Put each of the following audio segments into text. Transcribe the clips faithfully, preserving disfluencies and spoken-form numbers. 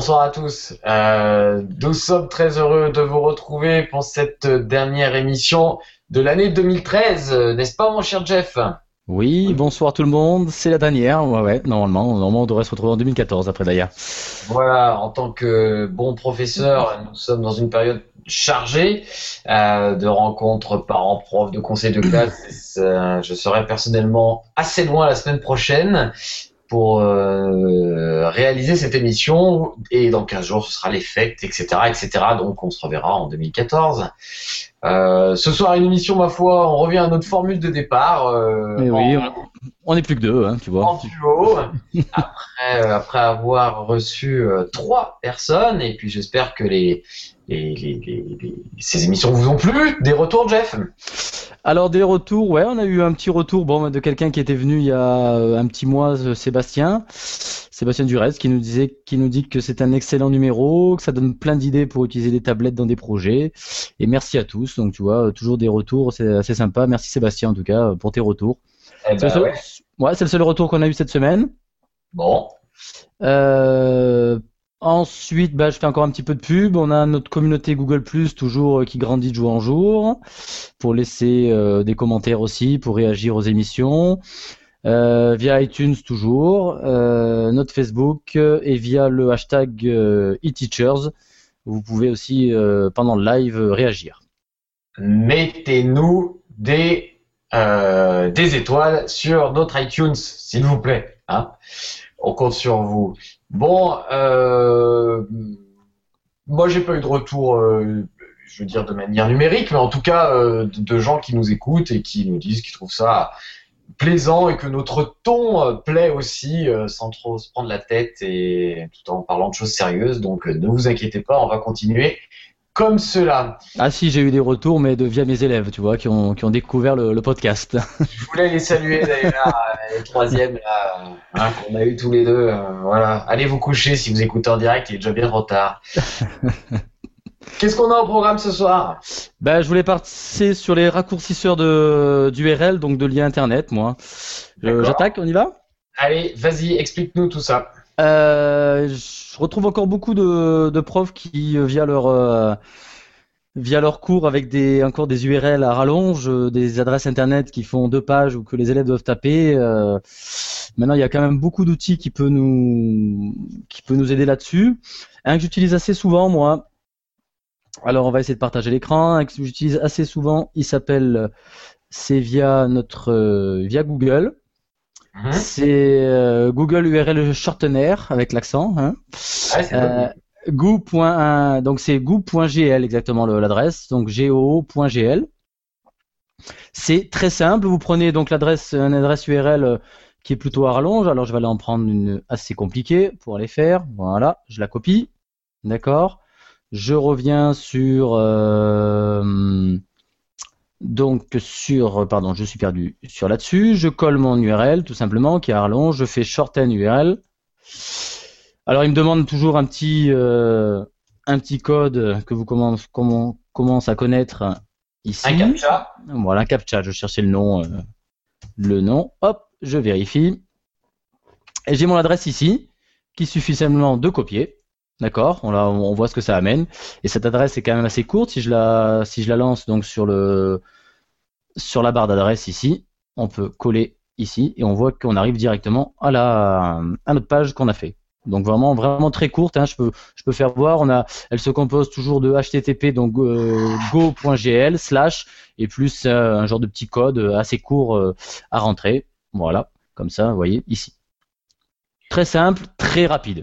bonsoir à tous. Euh, nous sommes très heureux de vous retrouver pour cette dernière émission de l'année deux mille treize, n'est-ce pas mon cher Jeff? Oui, bonsoir tout le monde, c'est la dernière, ouais, ouais, normalement, normalement on devrait se retrouver en deux mille quatorze après d'ailleurs. Voilà, en tant que bon professeur, nous sommes dans une période chargée euh, de rencontres parents-profs, de conseils de classe. Euh, je serai personnellement assez loin la semaine prochaine pour euh, réaliser cette émission, et dans quinze jours ce sera les fêtes, et cetera, et cetera. Donc on se reverra en deux mille quatorze. Euh, ce soir une émission, ma foi, on revient à notre formule de départ. Euh, Mais oui, on, on est plus que deux, hein, tu vois. En duo, après, euh, après avoir reçu euh, trois personnes, et puis j'espère que les, les, les, les, les- ces émissions vous ont plu. Des retours, Jeff? Alors des retours, ouais, on a eu un petit retour bon, de quelqu'un qui était venu il y a euh, un petit mois, euh, Sébastien, Sébastien Durez, qui nous disait, qui nous dit que c'est un excellent numéro, que ça donne plein d'idées pour utiliser des tablettes dans des projets. Et merci à tous, donc tu vois, euh, toujours des retours, c'est assez sympa. Merci Sébastien en tout cas pour tes retours. Eh C'est le ben seul, ouais. ouais, c'est le seul retour qu'on a eu cette semaine. Bon, Euh, ensuite, bah, je fais encore un petit peu de pub. On a notre communauté Google Plus toujours euh, qui grandit de jour en jour pour laisser euh, des commentaires aussi, pour réagir aux émissions. Euh, via iTunes toujours, euh, notre Facebook euh, et via le hashtag euh, eTeachers. Vous pouvez aussi euh, pendant le live euh, réagir. mettez-nous des, euh, des étoiles sur notre iTunes, s'il vous plaît. Hein, on compte sur vous. Bon, euh, moi j'ai pas eu de retour, euh, je veux dire de manière numérique, mais en tout cas euh, de, de gens qui nous écoutent et qui nous disent qu'ils trouvent ça plaisant et que notre ton euh, plaît aussi, euh, sans trop se prendre la tête et tout en parlant de choses sérieuses. Donc euh, ne vous inquiétez pas, on va continuer comme cela. Ah si, j'ai eu des retours, mais de via mes élèves, tu vois, qui ont, qui ont découvert le, le podcast. Je voulais les saluer d'ailleurs, euh, les troisièmes là, hein, qu'on a eu tous les deux. Euh, voilà, allez vous coucher si vous écoutez en direct, il est déjà bien trop tard. Qu'est-ce qu'on a au programme ce soir? Ben, je voulais passer sur les raccourcisseurs de d'U R L, donc de liens internet, moi. Je- D'accord. J'attaque, on y va? Allez, vas-y, explique-nous tout ça. Euh, je retrouve encore beaucoup de, de profs qui, euh, via leur euh, via leur cours avec des encore des U R L à rallonge, euh, des adresses internet qui font deux pages ou que les élèves doivent taper. euh, Maintenant, il y a quand même beaucoup d'outils qui peut nous qui peut nous aider là-dessus. Un que j'utilise assez souvent, moi. Alors, on va essayer de partager l'écran. Un que j'utilise assez souvent, il s'appelle, c'est via notre euh, via Google. Mhm. C'est euh, Google U R L Shortener avec l'accent. Hein. Ouais, c'est Euh, bon. goo. Donc c'est goo.gl exactement le- l'adresse. Donc goo.gl. C'est très simple. Vous prenez donc l'adresse, une adresse U R L euh, qui est plutôt à rallonge. Alors je vais aller en prendre une assez compliquée pour aller faire. Voilà, je la copie. D'accord. Je reviens sur euh, donc sur pardon, je suis perdu sur là-dessus. Je colle mon U R L tout simplement qui est à rallonge. Je fais shorten U R L. Alors il me demande toujours un petit euh, un petit code que vous commence comment commence à connaître Un ici. captcha. Voilà, un captcha. Je cherchais le nom, euh, le nom. Hop, je vérifie. Et j'ai mon adresse ici, qu'il suffit simplement de copier. D'accord, on, la- on voit ce que ça amène. Et cette adresse est quand même assez courte. Si je la, si je la lance donc sur le, sur la barre d'adresse ici, on peut coller ici et on voit qu'on arrive directement à la, à notre page qu'on a fait. Donc vraiment, vraiment très courte. Hein, je peux, je peux faire voir. On a, elle se compose toujours de H T T P donc euh, go.gl slash et plus euh, un genre de petit code assez court euh, à rentrer. Voilà, comme ça, vous voyez ici. Très simple, très rapide.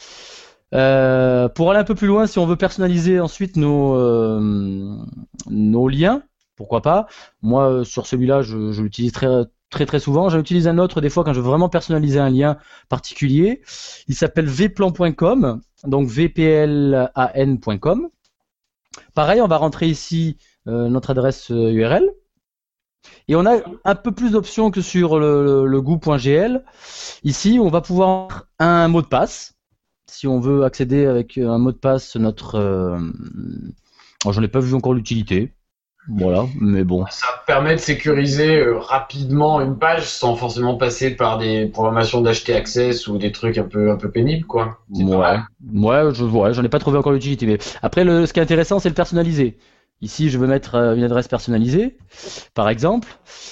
Euh, pour aller un peu plus loin, si on veut personnaliser ensuite nos, euh, nos liens, pourquoi pas. Moi, euh, sur celui-là, je, je l'utilise très, très très souvent. J'en utilise un autre des fois quand je veux vraiment personnaliser un lien particulier. Il s'appelle vplan point com, donc v p l a n point com. Pareil, on va rentrer ici euh, notre adresse euh, U R L. Et on a un peu plus d'options que sur le, le, le goo.gl. Ici, on va pouvoir un mot de passe. Si on veut accéder avec un mot de passe, notre, euh... oh, j'en ai pas vu encore l'utilité. Voilà, mais bon. Ça permet de sécuriser euh, rapidement une page sans forcément passer par des programmations d'H T Access ou des trucs un peu, un peu pénibles, quoi. C'est pas Ouais, mal. ouais, je, ouais, j'en ai pas trouvé encore l'utilité. Mais après, le, ce qui est intéressant, c'est le personnalisé. Ici, je veux mettre euh, une adresse personnalisée, par exemple.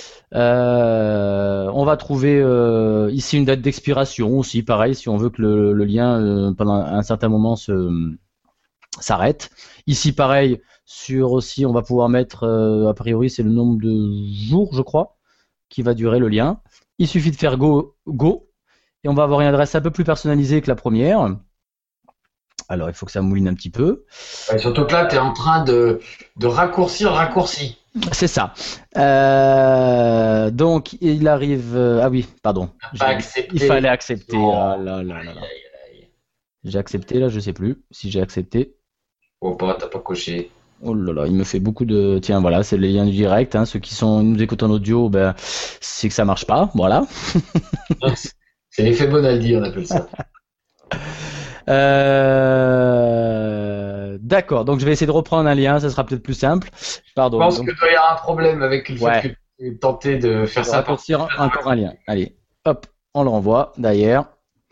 Euh, on va trouver euh, ici une date d'expiration aussi, pareil, si on veut que le, le lien euh, pendant un certain moment se s'arrête. Ici, pareil, sur aussi, on va pouvoir mettre, euh, a priori, c'est le nombre de jours, je crois, qui va durer le lien. Il suffit de faire go, go, et on va avoir une adresse un peu plus personnalisée que la première. Alors, il faut que ça mouline un petit peu. Ouais, surtout que là, tu es en train de, de raccourcir le raccourci. C'est ça. Euh, donc, il arrive. euh, ah oui, pardon. Pas J'ai- Il accepté. fallait accepter. Oh, Ah là là là là. J'ai accepté là, je sais plus si j'ai accepté. oh, pas, t'as pas coché. Oh là là, il me fait beaucoup de. Tiens, voilà, c'est les liens du direct. Hein. Ceux qui sont nous écoutent en audio, ben, c'est que ça marche pas. Voilà. C'est l'effet Bonaldi, on appelle ça. Euh, D'accord. Donc, je vais essayer de reprendre un lien. Ça sera peut-être plus simple. Je Pardon. pense Donc, que doit y avoir un problème avec le fait ouais. que tu aies tenté de faire Je vais ça par. raccourcir encore un lien. Allez, hop, on le renvoie d'ailleurs.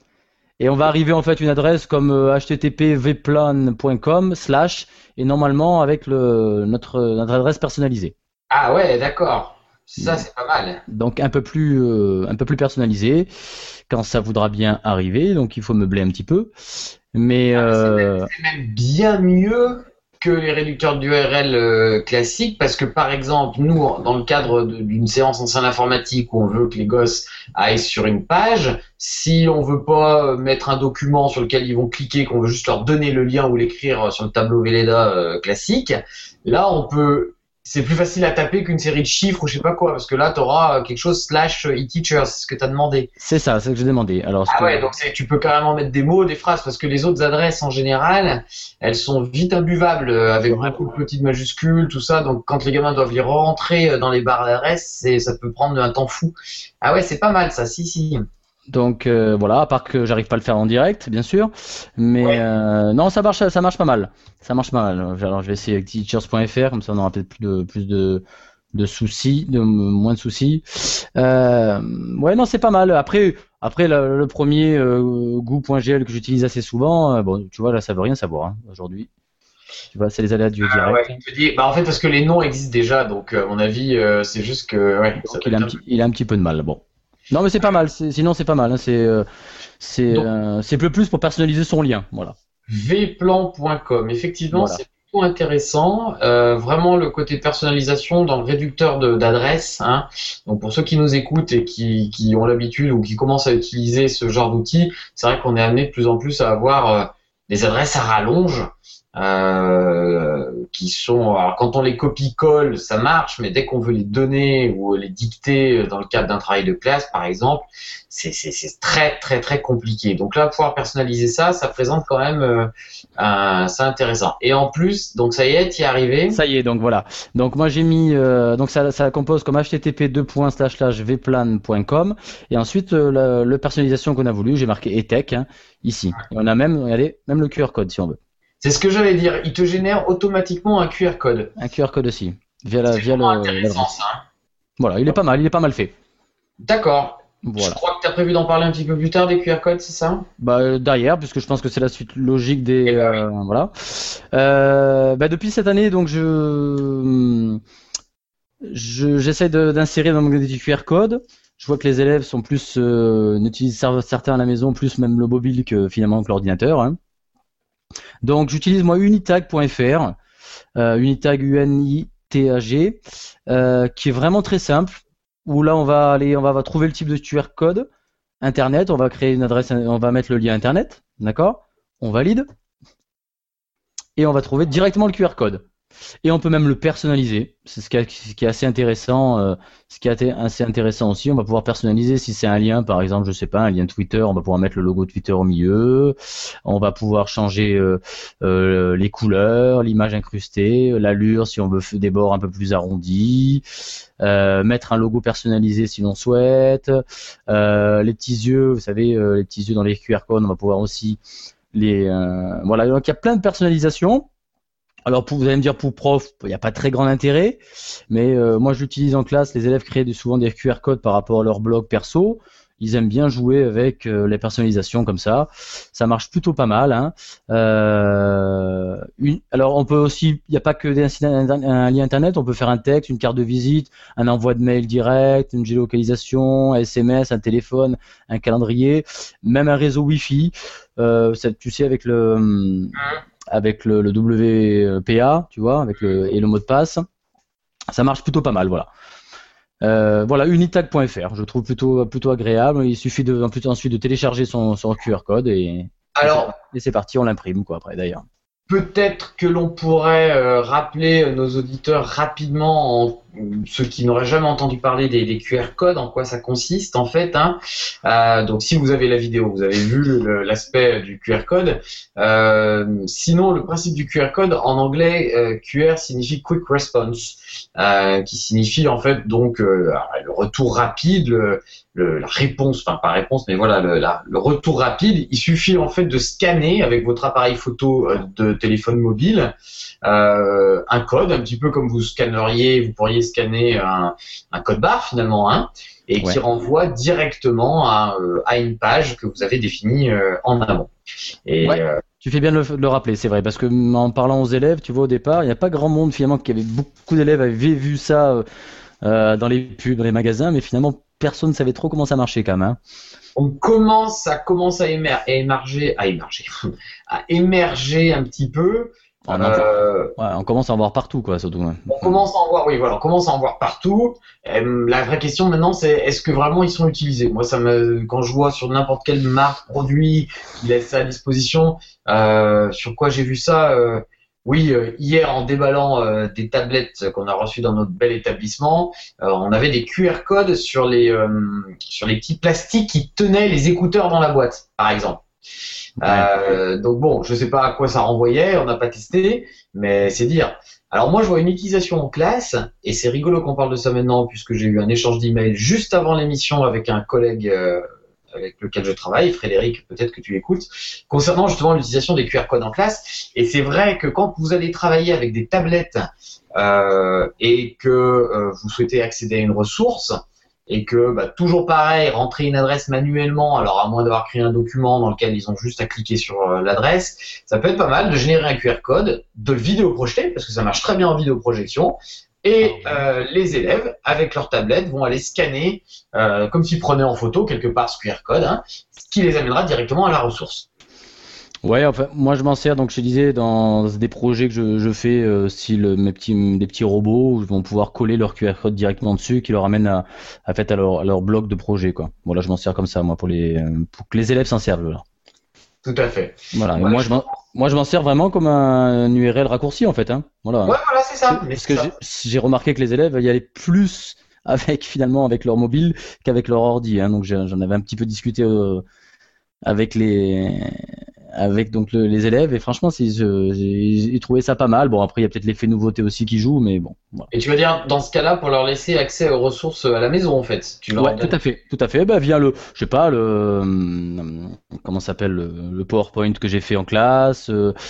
Et on va arriver en fait une adresse comme euh, h t t p vplan point com slash et normalement avec le, notre, notre adresse personnalisée. Ah ouais, d'accord. Ça, c'est pas mal. Donc un peu plus euh, un peu plus personnalisé quand ça voudra bien arriver. Donc il faut meubler un petit peu. Mais Ah, mais c'est même, euh, c'est même bien mieux que les réducteurs d'U R L euh, classiques parce que par exemple, nous, dans le cadre de- d'une séance en salle informatique où on veut que les gosses aillent sur une page, si on veut pas euh, mettre un document sur lequel ils vont cliquer, qu'on veut juste leur donner le lien ou l'écrire sur le tableau Velleda euh, classique, là on peut, c'est plus facile à taper qu'une série de chiffres ou je sais pas quoi parce que là tu auras quelque chose slash e-teacher, c'est ce que tu as demandé. c'est ça, c'est ce que j'ai demandé. Alors ce Ah que ouais, donc c'est, tu peux carrément mettre des mots, des phrases, parce que les autres adresses en général, elles sont vite imbuvables euh, avec beaucoup de petites majuscules, tout ça. Donc quand les gamins doivent les rentrer euh, dans les barres d'adresse, c'est, ça peut prendre un temps fou. Ah ouais, c'est pas mal ça, si si. donc euh, voilà, à part que j'arrive pas à le faire en direct, bien sûr, mais Ouais. euh, non, ça marche, ça marche pas mal, ça marche pas mal. Alors je vais essayer avec teachers point f r, comme ça on aura peut-être plus de plus de de soucis, de moins de soucis. Euh, ouais, non, c'est pas mal. Après, après le, le premier euh, goo.gl que j'utilise assez souvent, euh, bon, tu vois, là, ça veut rien savoir hein, aujourd'hui. Tu vois, c'est les aléas du Ah ouais, direct. je te dis, bah en fait parce que les noms existent déjà, donc euh, à mon avis, euh, c'est juste que ouais, ça Donc doit il a un être un petit, il a un petit peu de mal. Bon. Non, mais c'est pas mal. c'est- Sinon, c'est pas mal. hein, C'est, euh, c'est, peu- Donc euh, c'est plus plus pour personnaliser son lien. Voilà. vplan point com, effectivement, Voilà. c'est plutôt intéressant. Euh, vraiment le côté personnalisation dans le réducteur de- d'adresse. Hein. Donc pour ceux qui nous écoutent et qui, qui ont l'habitude ou qui commencent à utiliser ce genre d'outils, c'est vrai qu'on est amené de plus en plus à avoir euh, des adresses à rallonge. Euh, qui sont, alors quand on les copie-colle, ça marche, mais dès qu'on veut les donner ou les dicter dans le cadre d'un travail de classe, par exemple, c'est, c'est, c'est très très très compliqué. Donc là, pouvoir personnaliser ça, ça présente quand même, euh, un, c'est intéressant. Et en plus, donc ça y est, tu y es arrivé. Ça y est, donc voilà. Donc moi j'ai mis, euh, donc ça, ça compose comme h t t p deux points slash slash vplan point com et ensuite euh, la, le personnalisation qu'on a voulu, j'ai marqué etech hein, ici. Et on a même, regardez, même le Q R code si on veut. C'est ce que j'allais dire. Il te génère automatiquement un Q R code. Un Q R code aussi via la, C'est via vraiment le, intéressant l'adresse. ça. Hein. Voilà, il est pas mal, il est pas mal fait. D'accord. Je Voilà. crois que tu as prévu d'en parler un petit peu plus tard des Q R codes, c'est ça? Bah, euh, derrière, puisque je pense que c'est la suite logique des. Eh ben oui. euh, voilà. Euh, bah, depuis cette année, donc je, je j'essaie de- d'insérer dans mon des Q R code. Je vois que les élèves sont plus euh, n'utilisent cer- certains à la maison plus même le mobile que finalement que l'ordinateur. hein. Donc j'utilise moi unitag point f r, euh, unitag U N I T A G, euh, qui est vraiment très simple. Où là on va aller, on va, va trouver le type de Q R code. Internet, on va créer une adresse, on va mettre le lien Internet, d'accord? On valide et on va trouver directement le Q R code. Et on peut même le personnaliser. C'est ce qui est, ce qui est assez intéressant. euh, ce qui est assez intéressant aussi, on va pouvoir personnaliser si c'est un lien, par exemple, je sais pas, un lien Twitter, on va pouvoir mettre le logo Twitter au milieu. On va pouvoir changer euh, euh, les couleurs, l'image incrustée, l'allure si on veut f- des bords un peu plus arrondis. Euh, mettre un logo personnalisé si l'on souhaite. Euh, les petits yeux, vous savez, euh, les petits yeux dans les Q R codes, on va pouvoir aussi les. Euh, voilà, donc il y a plein de personnalisations. Alors, pour, vous allez me dire pour prof, il n'y a pas très grand intérêt, mais euh, moi je l'utilise en classe. Les élèves créent souvent des Q R codes par rapport à leur blog perso. Ils aiment bien jouer avec euh, les personnalisations comme ça. Ça marche plutôt pas mal. Hein. Euh, une, alors, on peut aussi, il n'y a pas que des, un, un lien internet. On peut faire un texte, une carte de visite, un envoi de mail direct, une géolocalisation, un S M S, un téléphone, un calendrier, même un réseau Wi-Fi. Euh, ça, tu sais, avec le avec le, le W P A, tu vois, avec le et le mot de passe, ça marche plutôt pas mal, voilà. Euh, voilà, unitag point f r, je trouve plutôt plutôt agréable. Il suffit de ensuite de télécharger son, son Q R code et, Alors, et c'est parti, on l'imprime quoi après d'ailleurs. peut-être que l'on pourrait euh, rappeler nos auditeurs rapidement, en, ceux qui n'auraient jamais entendu parler des, des Q R codes, en quoi ça consiste en fait. Hein. Euh, donc si vous avez la vidéo, vous avez vu le, l'aspect du Q R code. Euh, sinon, le principe du Q R code, en anglais, euh, Q R signifie Quick Response, euh, qui signifie en fait donc euh, le retour rapide, le, le, la réponse, enfin pas réponse, mais voilà le, la, le retour rapide. Il suffit en fait de scanner avec votre appareil photo de téléphone mobile euh, un code, un petit peu comme vous scanneriez, vous pourriez scanner un, un code barre finalement, hein, et ouais. qui renvoie directement à, à une page que vous avez définie euh, en amont. Et, ouais. euh, tu fais bien de le, de le rappeler, c'est vrai, parce que en parlant aux élèves, tu vois au départ, il n'y a pas grand monde finalement qui avait beaucoup d'élèves avaient vu ça euh, dans les pubs, dans les magasins, mais finalement personne ne savait trop comment ça marchait quand même. Hein. On commence, ça commence à, émer, à émerger, à émerger, à émerger un petit peu. On, euh, ouais, on commence à en voir partout, quoi, surtout. Ouais. On commence à en voir, oui, voilà, on commence à en voir partout. Euh, la vraie question maintenant, c'est est-ce que vraiment ils sont utilisés? Moi, ça me, quand je vois sur n'importe quelle marque produit qui laisse ça à disposition, euh, sur quoi j'ai vu ça? Euh, oui, euh, hier en déballant euh, des tablettes qu'on a reçues dans notre bel établissement, euh, on avait des Q R codes sur les euh, sur les petits plastiques qui tenaient les écouteurs dans la boîte, par exemple. Ouais. Euh, donc bon, je sais pas à quoi ça renvoyait, on n'a pas testé, mais c'est dire. Alors moi, je vois une utilisation en classe, et c'est rigolo qu'on parle de ça maintenant, puisque j'ai eu un échange d'emails juste avant l'émission avec un collègue euh, avec lequel je travaille, Frédéric, peut-être que tu écoutes, concernant justement l'utilisation des Q R codes en classe. Et c'est vrai que quand vous allez travailler avec des tablettes euh, et que euh, vous souhaitez accéder à une ressource, et que bah, toujours pareil, rentrer une adresse manuellement, alors à moins d'avoir créé un document dans lequel ils ont juste à cliquer sur euh, l'adresse, ça peut être pas mal de générer un Q R code, de le vidéoprojeter, parce que ça marche très bien en vidéoprojection, et euh, les élèves, avec leur tablette, vont aller scanner, euh, comme s'ils prenaient en photo quelque part ce Q R code, hein, ce qui les amènera directement à la ressource. Ouais, enfin, moi je m'en sers, donc je te disais, dans des projets que je, je fais, euh, style mes petits, des petits robots, où ils vont pouvoir coller leur Q R code directement dessus, qui leur amène à, à, fait, à, leur, à leur bloc de projet, quoi. Voilà, je m'en sers comme ça, moi, pour, les, pour que les élèves s'en servent, là. Tout à fait. Voilà, ouais, moi je m'en, moi je m'en sers vraiment comme un U R L raccourci, en fait, hein. Voilà. Ouais, voilà, c'est ça. Parce que j'ai, j'ai remarqué que les élèves y allaient plus avec, finalement, avec leur mobile qu'avec leur ordi, hein. Donc j'en avais un petit peu discuté euh, avec les... avec donc le, les élèves, et franchement c'est, j'ai, j'ai trouvé ça pas mal. Bon, après il y a peut-être l'effet nouveauté aussi qui joue, mais bon, voilà. Et tu veux dire dans ce cas-là pour leur laisser accès aux ressources à la maison, en fait, tu leur ouais, tout à fait, tout à fait. Bah via le, je sais pas, le comment ça s'appelle, le, le PowerPoint que j'ai fait en classe,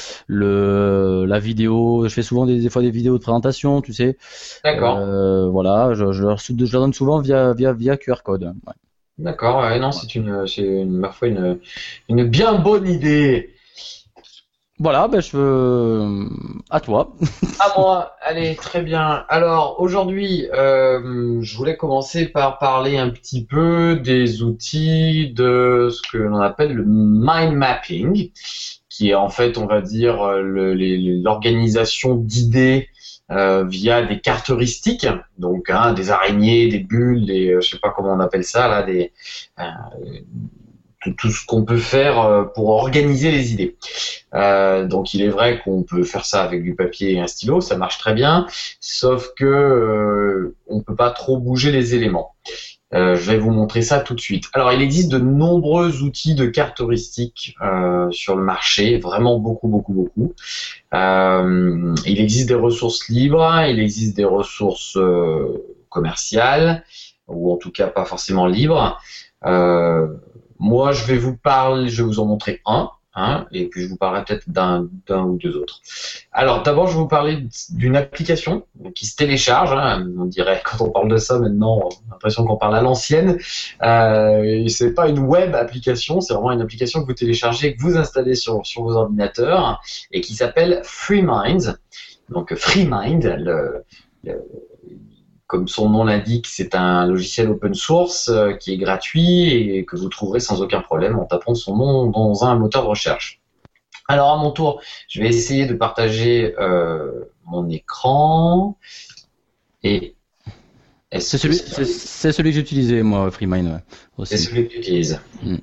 le la vidéo, je fais souvent des, des fois des vidéos de présentation, tu sais. D'accord. Euh, voilà, je, je, leur, je leur donne souvent via via via Q R code. Ouais. D'accord, ouais, non, c'est une, c'est une, parfois une, une bien bonne idée. Voilà, ben je veux... à toi. À moi, allez, très bien. Alors aujourd'hui, euh, je voulais commencer par parler un petit peu des outils de ce que l'on appelle le mind mapping, qui est en fait, on va dire, le, les, l'organisation d'idées Euh, via des cartes heuristiques, donc hein, des araignées, des bulles, des, euh, je sais pas comment on appelle ça là, des euh, tout, tout ce qu'on peut faire euh, pour organiser les idées. Euh, donc il est vrai qu'on peut faire ça avec du papier et un stylo, ça marche très bien, sauf que euh, on peut pas trop bouger les éléments. Euh, je vais vous montrer ça tout de suite. Alors, il existe de nombreux outils de cartes heuristiques euh, sur le marché, vraiment beaucoup, beaucoup, beaucoup. Euh, il existe des ressources libres, il existe des ressources euh, commerciales, ou en tout cas pas forcément libres. Euh, moi, je vais vous parler, je vais vous en montrer un. hein, et puis je vous parlerai peut-être d'un, d'un ou deux autres. Alors d'abord, je vais vous parler d'une application qui se télécharge. Hein, on dirait quand on parle de ça maintenant, on a l'impression qu'on parle à l'ancienne. Euh, c'est pas une web application, c'est vraiment une application que vous téléchargez, que vous installez sur sur vos ordinateurs et qui s'appelle FreeMind. Donc FreeMind, le, le comme son nom l'indique, c'est un logiciel open source euh, qui est gratuit et que vous trouverez sans aucun problème en tapant son nom dans un moteur de recherche. Alors à mon tour, je vais essayer de partager euh, mon écran. Et est-ce C'est celui, que c'est, c'est celui que j'utilisais moi, FreeMind ouais, aussi. c'est celui que tu utilises. Mm.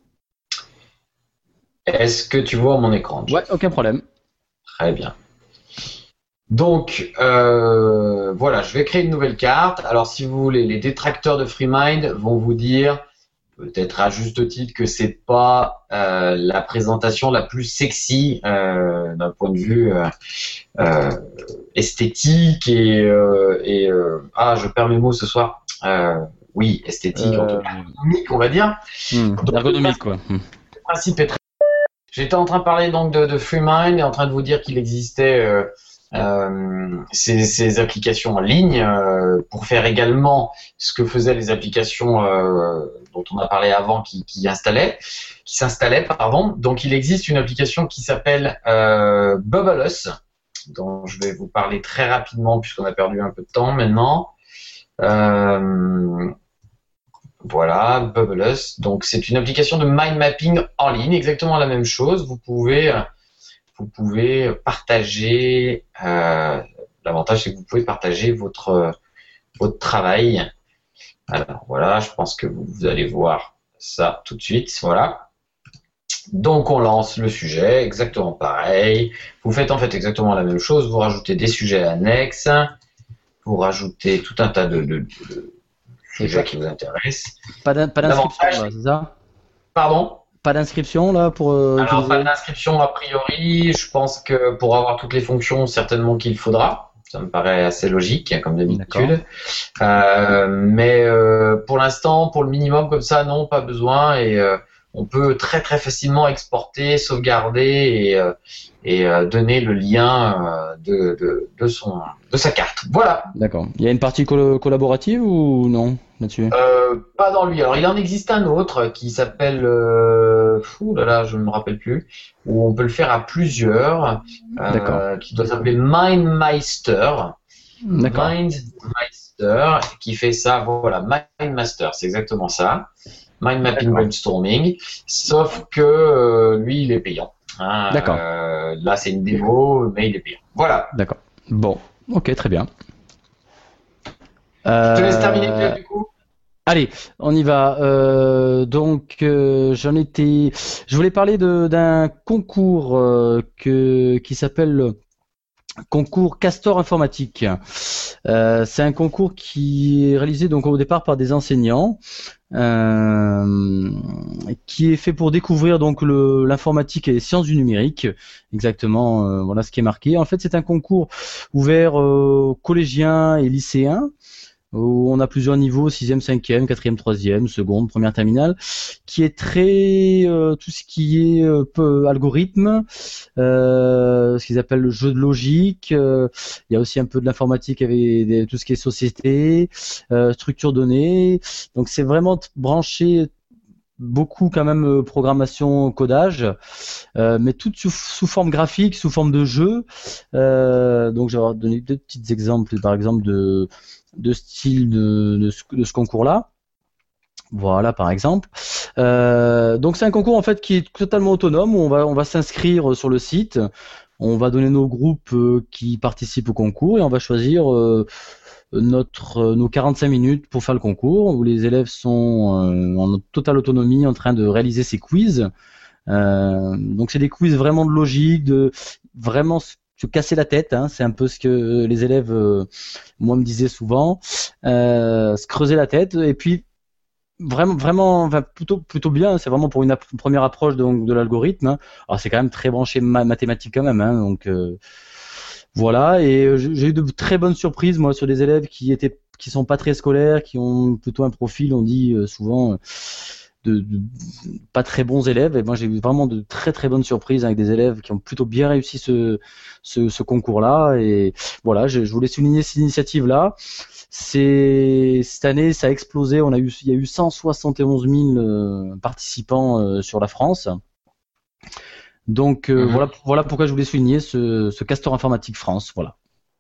Est-ce que tu vois mon écran, Jeff? Ouais, aucun problème. Très bien. Donc euh, voilà, je vais créer une nouvelle carte. Alors si vous voulez, les détracteurs de FreeMind vont vous dire, peut-être à juste titre, que c'est pas euh, la présentation la plus sexy euh, d'un point de vue euh, euh, esthétique et, euh, et euh, ah, je perds mes mots ce soir. Euh, oui, esthétique, Euh, en tout cas ergonomique, on va dire. Hmm, Donc, ergonomique quoi. Hmm. Le principe est très. J'étais en train de parler donc de, de FreeMind et en train de vous dire qu'il existait euh, euh, ces, ces applications en ligne euh, pour faire également ce que faisaient les applications euh, dont on a parlé avant qui, qui installaient, qui s'installaient, pardon. Donc il existe une application qui s'appelle euh, Bubbleless, dont je vais vous parler très rapidement puisqu'on a perdu un peu de temps maintenant. Euh, Voilà, Bubbleless. Donc, c'est une application de mind mapping en ligne, exactement la même chose. Vous pouvez, vous pouvez partager. Euh, l'avantage, c'est que vous pouvez partager votre votre travail. Alors voilà, je pense que vous, vous allez voir ça tout de suite. Voilà. Donc, on lance le sujet, exactement pareil. Vous faites en fait exactement la même chose. Vous rajoutez des sujets annexes. Vous rajoutez tout un tas de, de, de sujets qui vous intéressent. Pas, d'in- pas d'inscription L'avantage- là, c'est ça? Pardon? Pas d'inscription là pour euh, Alors, utiliser pas d'inscription a priori. Je pense que pour avoir toutes les fonctions, certainement qu'il faudra. Ça me paraît assez logique, comme d'habitude. Euh, mais euh, pour l'instant, pour le minimum comme ça, non, pas besoin. Et euh, on peut très très facilement exporter, sauvegarder et, euh, et euh, donner le lien euh, de, de, de, son, de sa carte. Voilà. D'accord. Il y a une partie coll- collaborative ou non là-dessus? Euh, pas dans lui. Alors, il en existe un autre qui s'appelle, euh, fou là là, je ne me rappelle plus, où on peut le faire à plusieurs, D'accord. euh, qui doit s'appeler MindMeister. D'accord. MindMeister, qui fait ça, voilà, MindMaster, c'est exactement ça. Mind Mapping D'accord. Brainstorming, sauf que euh, lui, il est payant. Hein. D'accord. Euh, là, c'est une démo, mais il est payant. Voilà. D'accord. Bon, ok, très bien. Je te laisse Euh, terminer, Pierre, du coup. Allez, on y va. Euh, donc, euh, j'en étais. Je voulais parler de, d'un concours euh, que, qui s'appelle le concours Castor Informatique. Euh, c'est un concours qui est réalisé donc au départ par des enseignants, euh, qui est fait pour découvrir donc le, l'informatique et les sciences du numérique. Exactement, euh, voilà ce qui est marqué. En fait, c'est un concours ouvert euh, aux collégiens et lycéens, où on a plusieurs niveaux, sixième, cinquième, quatrième, troisième, seconde, première terminale, qui est très euh, tout ce qui est euh, peu, algorithme, euh, ce qu'ils appellent le jeu de logique. Euh, il y a aussi un peu de l'informatique avec des- tout ce qui est société, euh, structure donnée. Donc c'est vraiment t- branché beaucoup quand même euh, programmation, codage, euh, mais tout sous, sous forme graphique, sous forme de jeu. Euh, donc je vais avoir donné deux petits exemples, par exemple de de style de, de ce, de ce concours-là. Voilà, par exemple. Euh, donc c'est un concours en fait qui est totalement autonome, où on va on va s'inscrire sur le site, on va donner nos groupes euh, qui participent au concours et on va choisir euh, notre euh, nos quarante-cinq minutes pour faire le concours, où les élèves sont euh, en totale autonomie en train de réaliser ces quiz. Euh, donc c'est des quiz vraiment de logique, de vraiment se se casser la tête, hein, c'est un peu ce que les élèves, euh, moi, me disaient souvent, euh, se creuser la tête, et puis vraiment, vraiment, enfin, plutôt, plutôt bien. C'est vraiment pour une, app- une première approche donc de l'algorithme. Hein. Alors c'est quand même très branché ma- mathématiques quand même, hein, donc euh, voilà. Et euh, j'ai j'ai eu de très bonnes surprises moi sur des élèves qui étaient, qui sont pas très scolaires, qui ont plutôt un profil, on dit euh, souvent. euh, de, de pas très bons élèves. Et moi, j'ai eu vraiment de très très bonnes surprises avec des élèves qui ont plutôt bien réussi ce, ce, ce concours-là. Et voilà, je, je voulais souligner cette initiative-là. C'est, cette année, ça a explosé. On a eu, il y a eu cent soixante et onze mille euh, participants euh, sur la France. Donc euh, mm-hmm. voilà, voilà pourquoi je voulais souligner ce, ce Castor Informatique France. Voilà.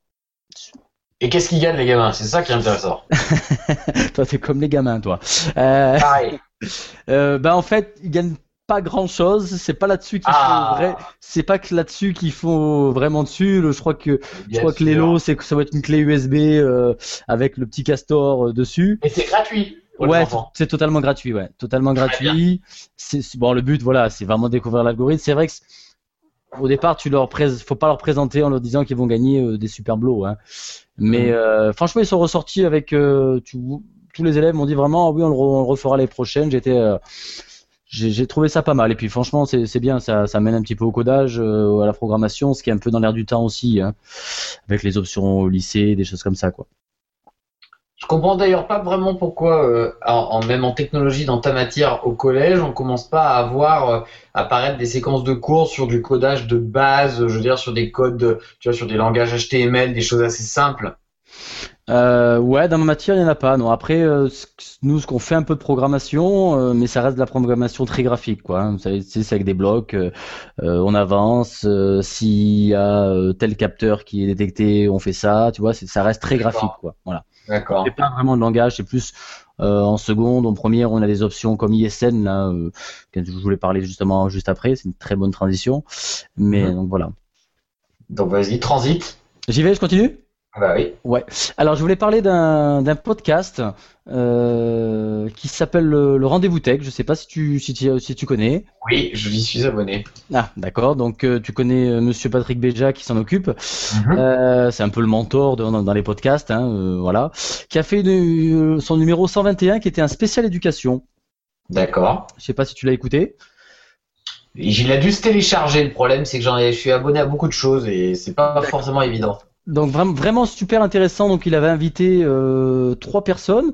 Et qu'est-ce qu'ils gagnent les gamins? C'est ça qui est intéressant. Toi, t'es comme les gamins, toi. Euh, Pareil. Euh, bah en fait, ils gagnent pas grand-chose. C'est pas là-dessus qu'il ah. faut vrai. C'est pas que là-dessus qu'il faut vraiment dessus. Je crois que Bien je crois sûr. que l'élo, c'est que ça va être une clé U S B euh, avec le petit Castor euh, dessus. Et c'est gratuit. Ouais, c'est totalement gratuit, ouais, totalement gratuit. C'est, c'est bon, le but, voilà, c'est vraiment découvrir l'algorithme. C'est vrai que au départ, tu leur pré... faut pas leur présenter en leur disant qu'ils vont gagner euh, des super blows, hein. Mais mmh. euh, franchement, ils sont ressortis avec euh, tu... tous les élèves m'ont dit vraiment, oui, on le, re... on le refera les prochaines. J'étais, euh... j'ai... j'ai trouvé ça pas mal. Et puis, franchement, c'est, c'est bien, ça, ça mène un petit peu au codage, euh, à la programmation, ce qui est un peu dans l'air du temps aussi, hein, avec les options au lycée, des choses comme ça, quoi. Je comprends d'ailleurs pas vraiment pourquoi, euh, en, en, même en technologie dans ta matière au collège, on commence pas à voir euh, apparaître des séquences de cours sur du codage de base, je veux dire sur des codes, tu vois, sur des langages H T M L, des choses assez simples. Euh, ouais, dans ma matière, il n'y en a pas. Non, après, euh, nous, ce qu'on fait un peu de programmation, euh, mais ça reste de la programmation très graphique, quoi. Hein. C'est, c'est avec des blocs, euh, on avance. Euh, s'il y a euh, tel capteur qui est détecté, on fait ça. Tu vois, c'est, ça reste très graphique, quoi. Voilà. D'accord. C'est pas vraiment de langage, c'est plus euh, en seconde, en première, on a des options comme I S N là, euh, que je voulais parler justement juste après. C'est une très bonne transition, mais mmh. donc voilà. Donc vas-y, transite. J'y vais, je continue. Bah oui. Ouais. Alors je voulais parler d'un, d'un podcast euh, qui s'appelle le, le Rendez-vous Tech. Je sais pas si tu si tu, si tu connais. Oui, je y suis abonné. Ah d'accord. Donc euh, tu connais euh, Monsieur Patrick Béja qui s'en occupe. Mm-hmm. Euh, c'est un peu le mentor de, dans, dans les podcasts, hein, euh, voilà. Qui a fait une, son numéro cent vingt et un qui était un spécial éducation. D'accord. Je sais pas si tu l'as écouté. Il a dû se télécharger. Le problème, c'est que j'en ai, je suis abonné à beaucoup de choses et c'est pas D'accord. forcément évident. Donc vraiment, vraiment super intéressant. Donc il avait invité euh, trois personnes,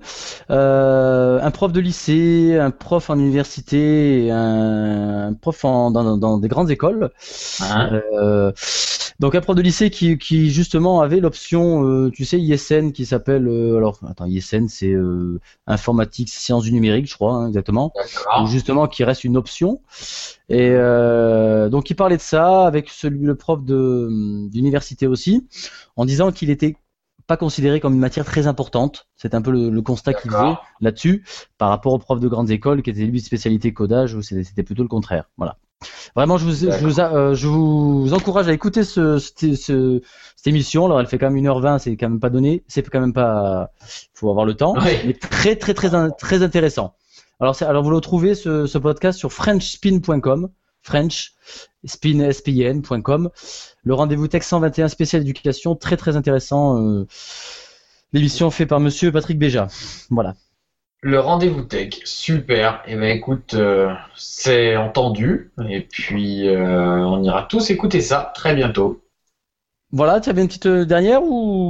euh, un prof de lycée, un prof en université, et un, un prof en, dans, dans des grandes écoles. Ah. Euh, donc un prof de lycée qui, qui justement avait l'option, euh, tu sais, I S N qui s'appelle, euh, alors attends, I S N c'est euh, informatique, sciences du numérique, je crois, hein, exactement. D'accord. Justement qui reste une option. Et euh, donc il parlait de ça avec celui, le prof de d'université aussi, en disant qu'il était pas considéré comme une matière très importante. C'est un peu le, le constat D'accord. qu'il faisait là-dessus, par rapport au prof de grandes écoles qui était lui de spécialité codage, où c'était, c'était plutôt le contraire. Voilà. Vraiment, je vous, je vous, euh, je vous encourage à écouter ce, ce, ce, cette émission. Alors, elle fait quand même une heure vingt, c'est quand même pas donné, c'est quand même pas, faut avoir le temps. Oui. Mais très, très, très, très, très intéressant. Alors, c'est, alors vous le trouvez ce, ce podcast sur french spin point com, french spin s p i n point com. Le Rendez-vous Tech cent vingt et un spécial éducation, très très intéressant. Euh, l'émission faite par Monsieur Patrick Béja. Voilà. Le Rendez-vous Tech, super. Et eh ben écoute, euh, c'est entendu. Et puis euh, on ira tous écouter ça très bientôt. Voilà, tu avais une petite dernière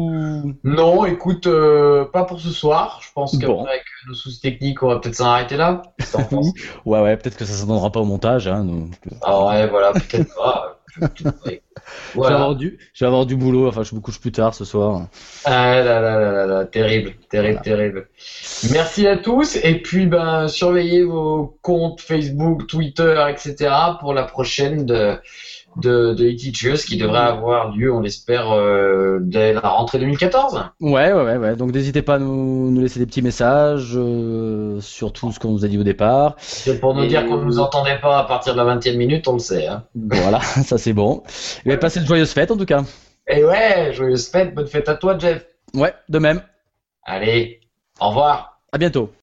ou Non, écoute, euh, pas pour ce soir. Je pense qu'après bon. avec nos soucis techniques, on va peut-être s'en arrêter là. ouais, ouais, peut-être que ça ne s'entendra pas au montage. Hein, donc... Ah ouais, voilà, peut-être pas. Ouais. Voilà. Je, vais avoir du, je vais avoir du boulot, enfin je me couche plus tard ce soir. Ah là là là là là, terrible, terrible, voilà. terrible. Merci à tous et puis ben surveillez vos comptes Facebook, Twitter, et cetera pour la prochaine de de, de e-Teachers qui devrait avoir lieu, on l'espère, euh, dès la rentrée deux mille quatorze. Ouais, ouais, ouais, ouais. Donc n'hésitez pas à nous, nous laisser des petits messages euh, sur tout ce qu'on vous a dit au départ. C'est pour nous et... dire qu'on ne nous entendait pas à partir de la vingtième minute, on le sait. Hein. Voilà, ça c'est bon. Et ouais. Passez de joyeuses fêtes en tout cas. Et ouais, joyeuses fêtes, bonne fête à toi Jeff. Ouais, de même. Allez, au revoir. À bientôt.